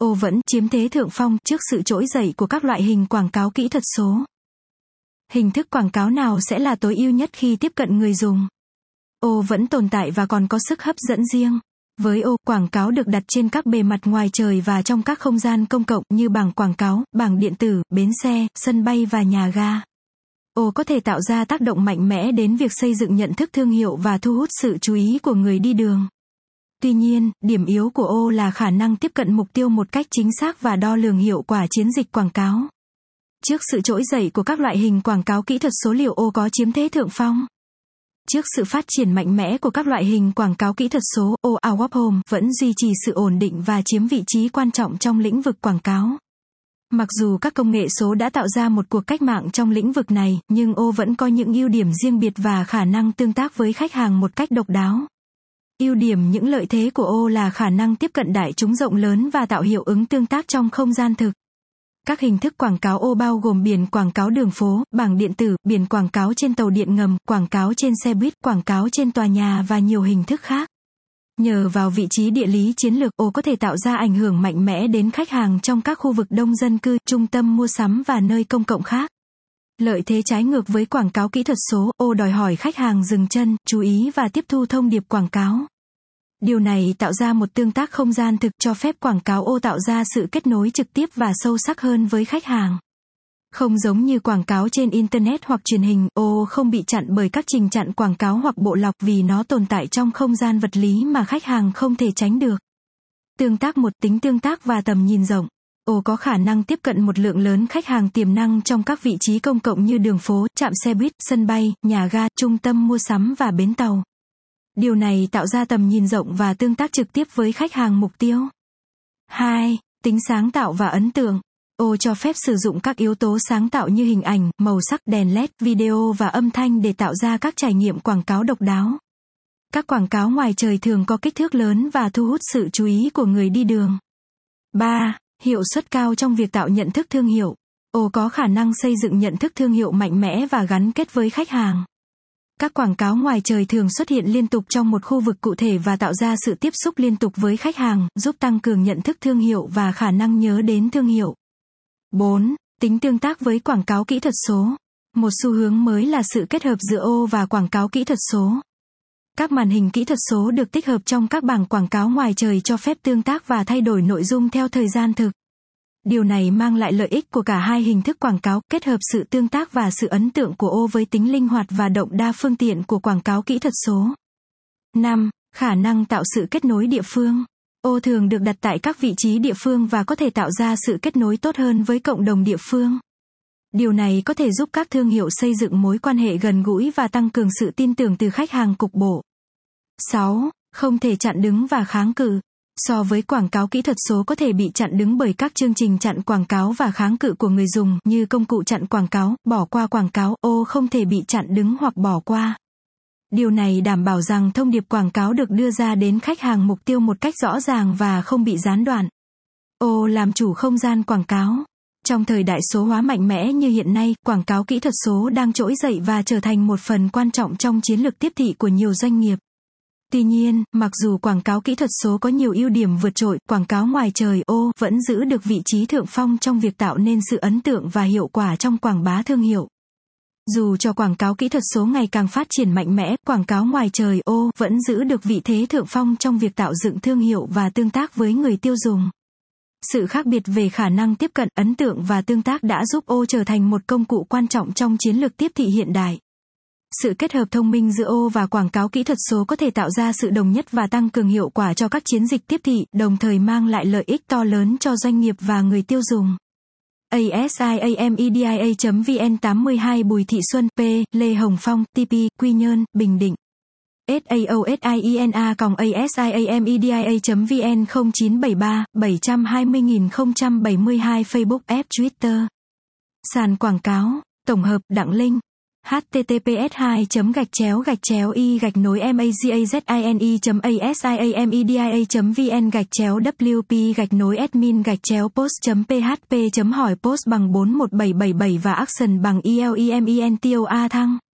Ô vẫn chiếm thế thượng phong trước sự trỗi dậy của các loại hình quảng cáo kỹ thuật số. Hình thức quảng cáo nào sẽ là tối ưu nhất khi tiếp cận người dùng? Ô vẫn tồn tại và còn có sức hấp dẫn riêng. Với ô, quảng cáo được đặt trên các bề mặt ngoài trời và trong các không gian công cộng như bảng quảng cáo, bảng điện tử, bến xe, sân bay và nhà ga. Ô có thể tạo ra tác động mạnh mẽ đến việc xây dựng nhận thức thương hiệu và thu hút sự chú ý của người đi đường. Tuy nhiên, điểm yếu của ô là khả năng tiếp cận mục tiêu một cách chính xác và đo lường hiệu quả chiến dịch quảng cáo. Trước sự trỗi dậy của các loại hình quảng cáo kỹ thuật số, liệu ô có chiếm thế thượng phong? Trước sự phát triển mạnh mẽ của các loại hình quảng cáo kỹ thuật số, ô Out of Home vẫn duy trì sự ổn định và chiếm vị trí quan trọng trong lĩnh vực quảng cáo. Mặc dù các công nghệ số đã tạo ra một cuộc cách mạng trong lĩnh vực này, nhưng ô vẫn có những ưu điểm riêng biệt và khả năng tương tác với khách hàng một cách độc đáo. Ưu điểm những lợi thế của ô là khả năng tiếp cận đại chúng rộng lớn và tạo hiệu ứng tương tác trong không gian thực. Các hình thức quảng cáo ô bao gồm biển quảng cáo đường phố, bảng điện tử, biển quảng cáo trên tàu điện ngầm, quảng cáo trên xe buýt, quảng cáo trên tòa nhà và nhiều hình thức khác. Nhờ vào vị trí địa lý chiến lược, ô có thể tạo ra ảnh hưởng mạnh mẽ đến khách hàng trong các khu vực đông dân cư, trung tâm mua sắm và nơi công cộng khác. Lợi thế trái ngược với quảng cáo kỹ thuật số, ô đòi hỏi khách hàng dừng chân, chú ý và tiếp thu thông điệp quảng cáo. Điều này tạo ra một tương tác không gian thực, cho phép quảng cáo ô tạo ra sự kết nối trực tiếp và sâu sắc hơn với khách hàng. Không giống như quảng cáo trên Internet hoặc truyền hình, ô không bị chặn bởi các trình chặn quảng cáo hoặc bộ lọc vì nó tồn tại trong không gian vật lý mà khách hàng không thể tránh được. Tương tác một, tính tương tác và tầm nhìn rộng. Ô có khả năng tiếp cận một lượng lớn khách hàng tiềm năng trong các vị trí công cộng như đường phố, trạm xe buýt, sân bay, nhà ga, trung tâm mua sắm và bến tàu. Điều này tạo ra tầm nhìn rộng và tương tác trực tiếp với khách hàng mục tiêu. 2. Tính sáng tạo và ấn tượng. Ô cho phép sử dụng các yếu tố sáng tạo như hình ảnh, màu sắc, đèn LED, video và âm thanh để tạo ra các trải nghiệm quảng cáo độc đáo. Các quảng cáo ngoài trời thường có kích thước lớn và thu hút sự chú ý của người đi đường. 3. Hiệu suất cao trong việc tạo nhận thức thương hiệu. Ô có khả năng xây dựng nhận thức thương hiệu mạnh mẽ và gắn kết với khách hàng. Các quảng cáo ngoài trời thường xuất hiện liên tục trong một khu vực cụ thể và tạo ra sự tiếp xúc liên tục với khách hàng, giúp tăng cường nhận thức thương hiệu và khả năng nhớ đến thương hiệu. 4. Tính tương tác với quảng cáo kỹ thuật số. Một xu hướng mới là sự kết hợp giữa ô và quảng cáo kỹ thuật số. Các màn hình kỹ thuật số được tích hợp trong các bảng quảng cáo ngoài trời cho phép tương tác và thay đổi nội dung theo thời gian thực. Điều này mang lại lợi ích của cả hai hình thức quảng cáo, kết hợp sự tương tác và sự ấn tượng của ô với tính linh hoạt và động đa phương tiện của quảng cáo kỹ thuật số. 5. Khả năng tạo sự kết nối địa phương. Ô thường được đặt tại các vị trí địa phương và có thể tạo ra sự kết nối tốt hơn với cộng đồng địa phương. Điều này có thể giúp các thương hiệu xây dựng mối quan hệ gần gũi và tăng cường sự tin tưởng từ khách hàng cục bộ. 6. Không thể chặn đứng và kháng cự. So với quảng cáo kỹ thuật số có thể bị chặn đứng bởi các chương trình chặn quảng cáo và kháng cự của người dùng như công cụ chặn quảng cáo, bỏ qua quảng cáo, ô không thể bị chặn đứng hoặc bỏ qua. Điều này đảm bảo rằng thông điệp quảng cáo được đưa ra đến khách hàng mục tiêu một cách rõ ràng và không bị gián đoạn. Ô làm chủ không gian quảng cáo. Trong thời đại số hóa mạnh mẽ như hiện nay, quảng cáo kỹ thuật số đang trỗi dậy và trở thành một phần quan trọng trong chiến lược tiếp thị của nhiều doanh nghiệp. Tuy nhiên, mặc dù quảng cáo kỹ thuật số có nhiều ưu điểm vượt trội, quảng cáo ngoài trời ô vẫn giữ được vị trí thượng phong trong việc tạo nên sự ấn tượng và hiệu quả trong quảng bá thương hiệu. Dù cho quảng cáo kỹ thuật số ngày càng phát triển mạnh mẽ, quảng cáo ngoài trời ô vẫn giữ được vị thế thượng phong trong việc tạo dựng thương hiệu và tương tác với người tiêu dùng. Sự khác biệt về khả năng tiếp cận, ấn tượng và tương tác đã giúp ô trở thành một công cụ quan trọng trong chiến lược tiếp thị hiện đại. Sự kết hợp thông minh giữa ô và quảng cáo kỹ thuật số có thể tạo ra sự đồng nhất và tăng cường hiệu quả cho các chiến dịch tiếp thị, đồng thời mang lại lợi ích to lớn cho doanh nghiệp và người tiêu dùng. asiamedia.vn 82 Bùi Thị Xuân, P. Lê Hồng Phong, TP, Quy Nhơn, Bình Định. SAOSIENA@asiamedia.vn 0973 720072 Facebook F Twitter. Sàn quảng cáo, tổng hợp, Đặng Linh. https://magacheao-i-mazia.vn/wp-admin-post.php hỏi post bằng 41777 và action bằng ELEMENTOA thăng